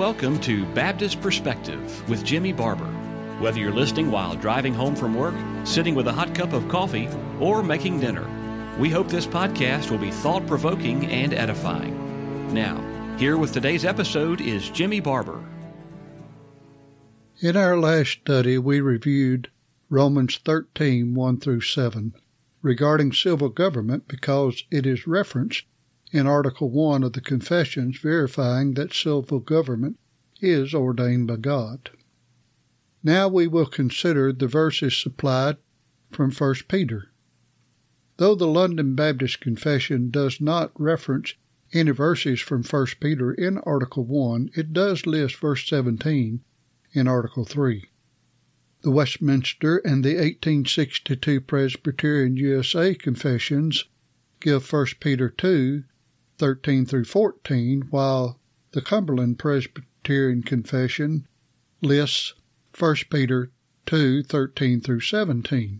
welcome to Baptist Perspective with Jimmy Barber. Whether you're listening while driving home from work, sitting with a hot cup of coffee, or making dinner, we hope this podcast will be thought-provoking and edifying. Now, here with today's episode is Jimmy Barber. In our last study, we reviewed Romans 13, 1 through 7, regarding civil government because it is referenced in Article 1 of the Confessions, verifying that civil government is ordained by God. Now we will consider the verses supplied from 1 Peter. Though the London Baptist Confession does not reference any verses from 1 Peter in Article 1, it does list verse 17 in Article 3. The Westminster and the 1862 Presbyterian USA Confessions give 1 Peter 2, 13 through 14, while the Cumberland Presbyterian Confession lists 1 Peter 2, 13 through 17.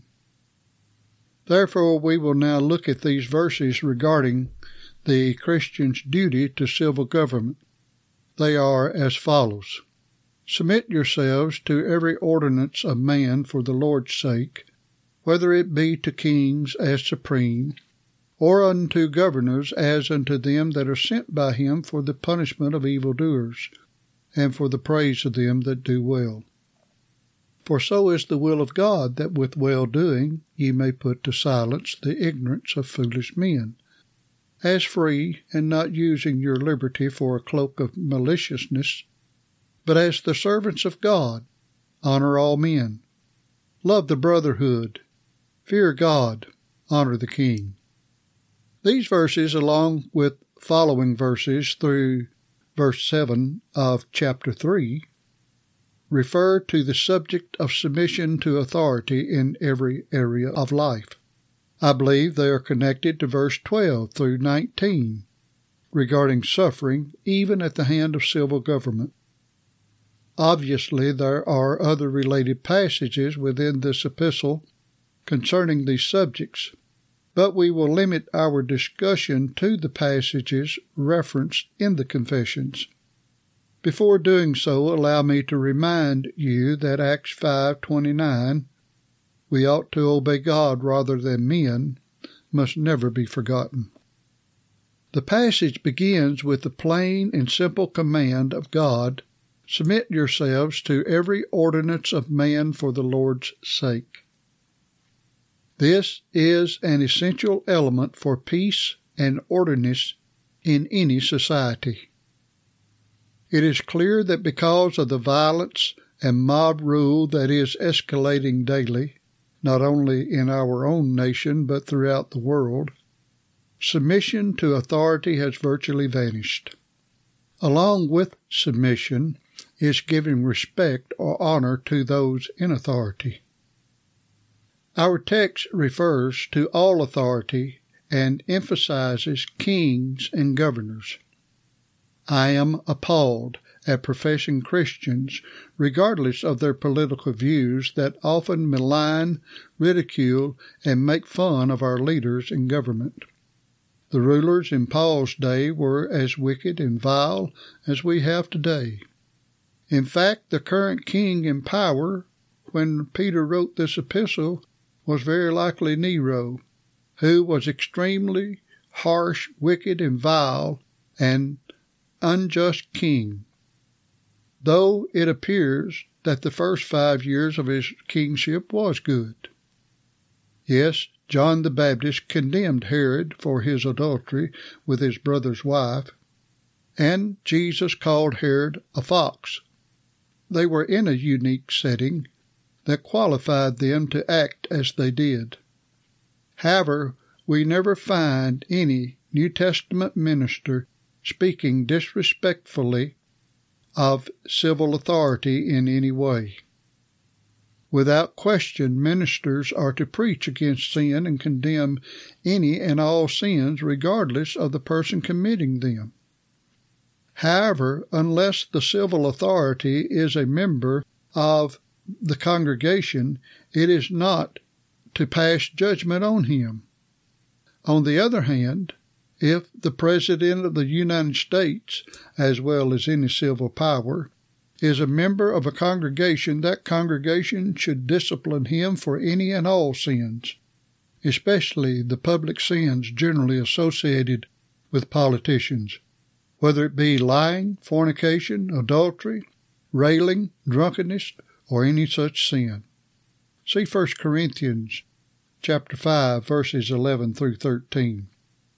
Therefore, we will now look at these verses regarding the Christian's duty to civil government. They are as follows. Submit yourselves to every ordinance of man for the Lord's sake, whether it be to kings as supreme, or unto governors as unto them that are sent by him for the punishment of evildoers, and for the praise of them that do well. For so is the will of God, that with well-doing ye may put to silence the ignorance of foolish men. As free, and not using your liberty for a cloak of maliciousness, but as the servants of God, honor all men, love the brotherhood, fear God, honor the king. These verses, along with following verses through verse 7 of chapter 3, refer to the subject of submission to authority in every area of life. I believe they are connected to verse 12 through 19 regarding suffering even at the hand of civil government. Obviously, there are other related passages within this epistle concerning these subjects, but we will limit our discussion to the passages referenced in the Confessions. Before doing so, allow me to remind you that Acts 5:29, we ought to obey God rather than men, must never be forgotten. The passage begins with the plain and simple command of God, submit yourselves to every ordinance of man for the Lord's sake. This is an essential element for peace and orderliness in any society. It is clear that because of the violence and mob rule that is escalating daily, not only in our own nation but throughout the world, submission to authority has virtually vanished. Along with submission is giving respect or honor to those in authority. Our text refers to all authority and emphasizes kings and governors. I am appalled at professing Christians, regardless of their political views, that often malign, ridicule, and make fun of our leaders in government. The rulers in Paul's day were as wicked and vile as we have today. In fact, the current king in power, when Peter wrote this epistle, was very likely Nero, who was extremely harsh, wicked, and vile, and unjust king, though it appears that the first 5 years of his kingship was good. Yes, John the Baptist condemned Herod for his adultery with his brother's wife, and Jesus called Herod a fox. They were in a unique setting that qualified them to act as they did. However, we never find any New Testament minister speaking disrespectfully of civil authority in any way. Without question, ministers are to preach against sin and condemn any and all sins regardless of the person committing them. However, unless the civil authority is a member of the congregation, it is not to pass judgment on him. On the other hand, If the President of the United States, as well as any civil power, is a member of a congregation, that congregation should discipline him for any and all sins, especially the public sins generally associated with politicians, whether it be lying, fornication, adultery, railing, drunkenness, or any such sin. See 1 Corinthians chapter 5, verses 11 through 13.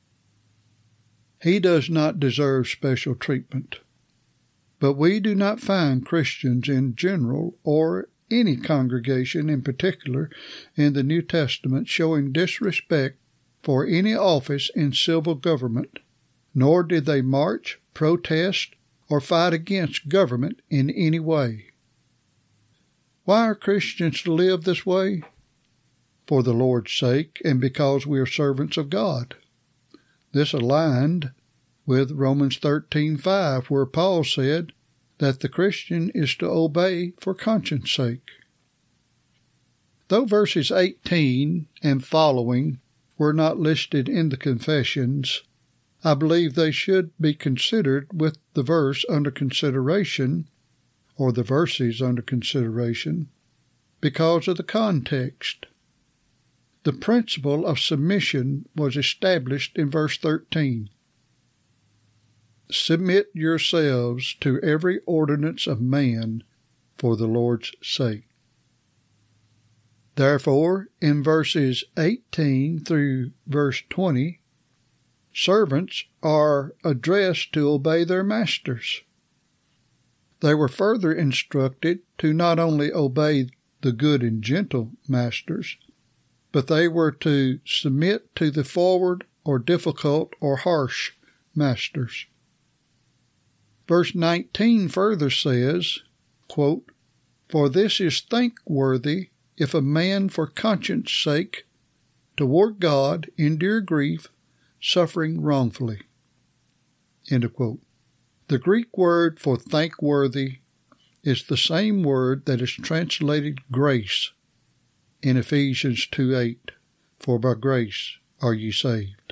He does not deserve special treatment. But we do not find Christians in general, or any congregation in particular, in the New Testament showing disrespect for any office in civil government, nor did they march, protest, or fight against government in any way. Why are Christians to live this way? For the Lord's sake, and because we are servants of God. This aligned with Romans 13:5, where Paul said that the Christian is to obey for conscience sake. Though verses 18 and following were not listed in the Confessions, I believe they should be considered with the verse under consideration, or the verses under consideration, because of the context. The principle of submission was established in verse 13. Submit yourselves to every ordinance of man for the Lord's sake. Therefore, in verses 18 through verse 20, servants are addressed to obey their masters. They were further instructed to not only obey the good and gentle masters, but they were to submit to the forward or difficult or harsh masters. Verse 19 further says, quote, For this is thankworthy if a man for conscience sake toward God endure grief, suffering wrongfully. End of quote. The Greek word for thankworthy is the same word that is translated grace in Ephesians 2:8, for by grace are ye saved.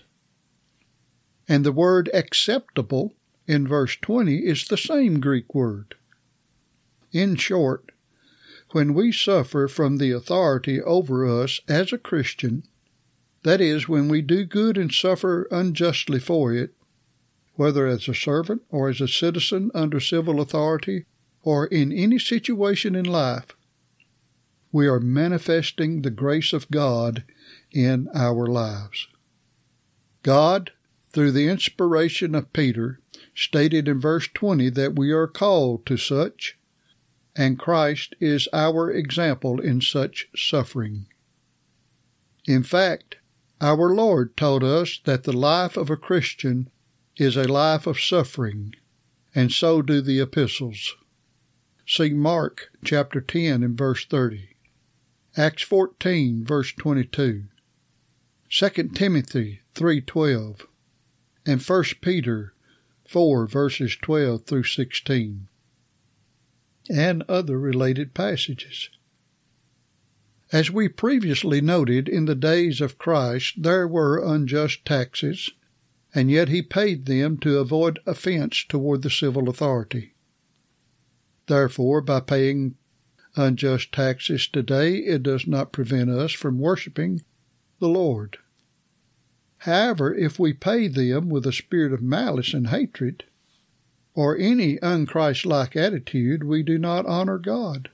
And the word acceptable in verse 20 is the same Greek word. In short, when we suffer from the authority over us as a Christian, that is, when we do good and suffer unjustly for it, whether as a servant or as a citizen under civil authority or in any situation in life, we are manifesting the grace of God in our lives. God, through the inspiration of Peter, stated in verse 20 that we are called to such, and Christ is our example in such suffering. In fact, our Lord taught us that the life of a Christian is a life of suffering, and so do the epistles. See Mark chapter 10 and verse 30, Acts 14 verse 22, 2 Timothy 3:12, and 1 Peter 4 verses 12 through 16, and other related passages. As we previously noted, in the days of Christ there were unjust taxes, and yet he paid them to avoid offense toward the civil authority. Therefore, by paying unjust taxes today, it does not prevent us from worshiping the Lord. However, if we pay them with a spirit of malice and hatred, or any unchristlike attitude, we do not honor God.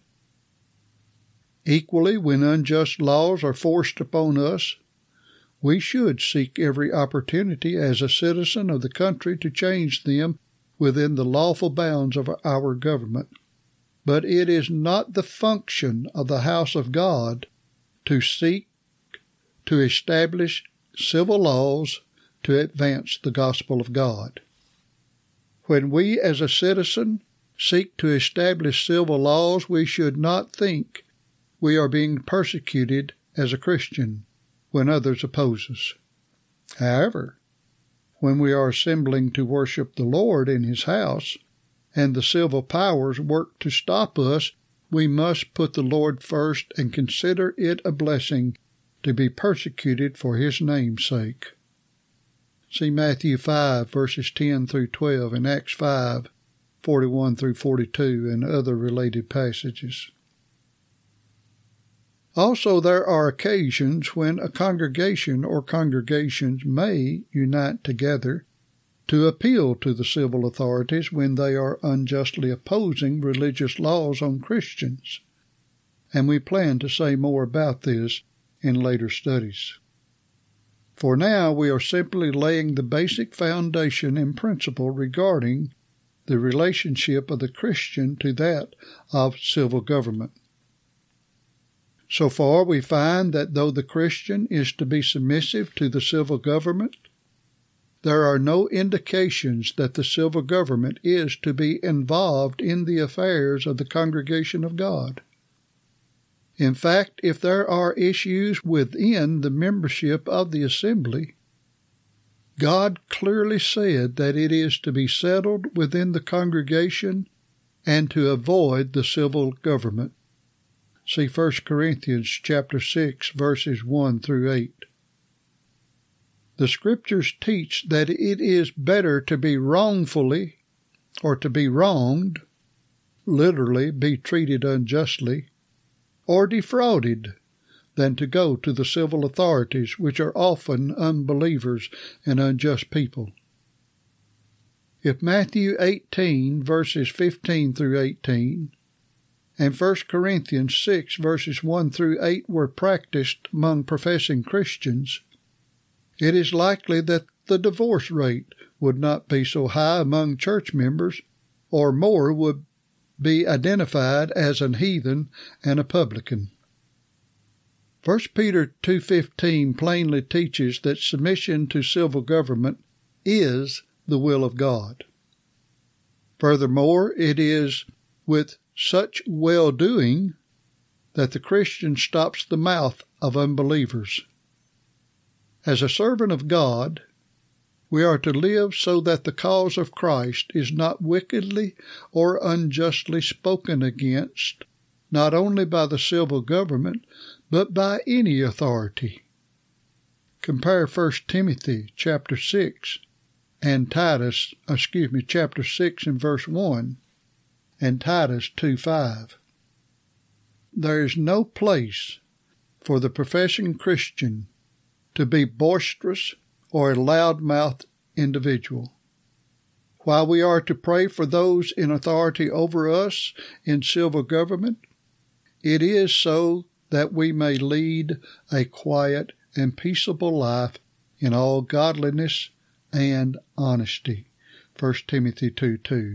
Equally, when unjust laws are forced upon us, we should seek every opportunity as a citizen of the country to change them within the lawful bounds of our government. But it is not the function of the house of God to seek to establish civil laws to advance the gospel of God. When we as a citizen seek to establish civil laws, we should not think we are being persecuted as a Christian when others oppose us. However, when we are assembling to worship the Lord in His house, and the civil powers work to stop us, we must put the Lord first and consider it a blessing to be persecuted for His name's sake. See Matthew 5, verses 10 through 12, and Acts 5, 41 through 42, and other related passages. Also, there are occasions when a congregation or congregations may unite together to appeal to the civil authorities when they are unjustly opposing religious laws on Christians, and we plan to say more about this in later studies. For now, we are simply laying the basic foundation and principle regarding the relationship of the Christian to that of civil government. So far, we find that though the Christian is to be submissive to the civil government, there are no indications that the civil government is to be involved in the affairs of the congregation of God. In fact, if there are issues within the membership of the assembly, God clearly said that it is to be settled within the congregation and to avoid the civil government. See 1 Corinthians chapter 6, verses 1 through 8. The Scriptures teach that it is better to be wrongfully or to be wronged, literally be treated unjustly, or defrauded, than to go to the civil authorities, which are often unbelievers and unjust people. If Matthew 18, verses 15 through 18, and 1 Corinthians 6, verses 1 through 8 were practiced among professing Christians, it is likely that the divorce rate would not be so high among church members, or more would be identified as an heathen and a publican. 1 Peter 2:15 plainly teaches that submission to civil government is the will of God. Furthermore, it is with such well-doing that the Christian stops the mouth of unbelievers. As a servant of God, we are to live so that the cause of Christ is not wickedly or unjustly spoken against, not only by the civil government, but by any authority. Compare 1 Timothy chapter 6 and chapter 6 and verse 1, and Titus 2:5. There is no place for the professing Christian to be boisterous or a loud-mouthed individual. While we are to pray for those in authority over us in civil government, it is so that we may lead a quiet and peaceable life in all godliness and honesty. 1 Timothy 2:2.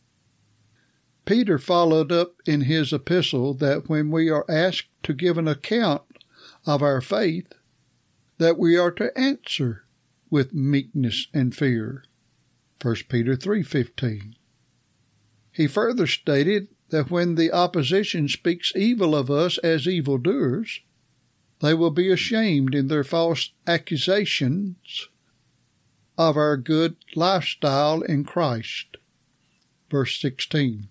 Peter followed up in his epistle that when we are asked to give an account of our faith, that we are to answer with meekness and fear. 1 Peter 3:15. He further stated that when the opposition speaks evil of us as evildoers, they will be ashamed in their false accusations of our good lifestyle in Christ. Verse 16.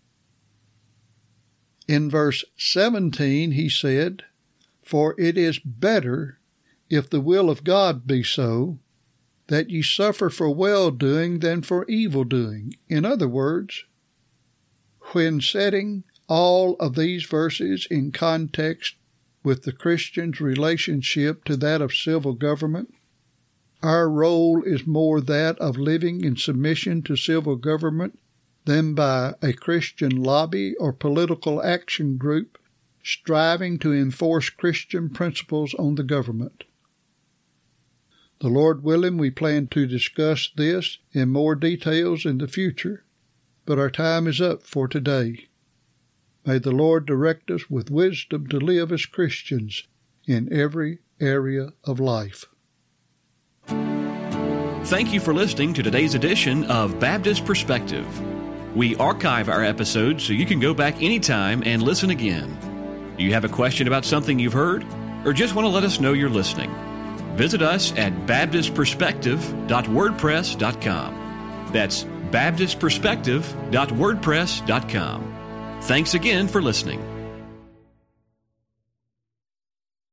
In verse 17 he said, "For it is better, if the will of God be so, that ye suffer for well-doing than for evil-doing." In other words, when setting all of these verses in context with the Christian's relationship to that of civil government, our role is more that of living in submission to civil government than by a Christian lobby or political action group striving to enforce Christian principles on the government. The Lord willing, we plan to discuss this in more details in the future, but our time is up for today. May the Lord direct us with wisdom to live as Christians in every area of life. Thank you for listening to today's edition of Baptist Perspective. We archive our episodes so you can go back anytime and listen again. Do you have a question about something you've heard, or just want to let us know you're listening? Visit us at baptistperspective.wordpress.com. That's baptistperspective.wordpress.com. Thanks again for listening.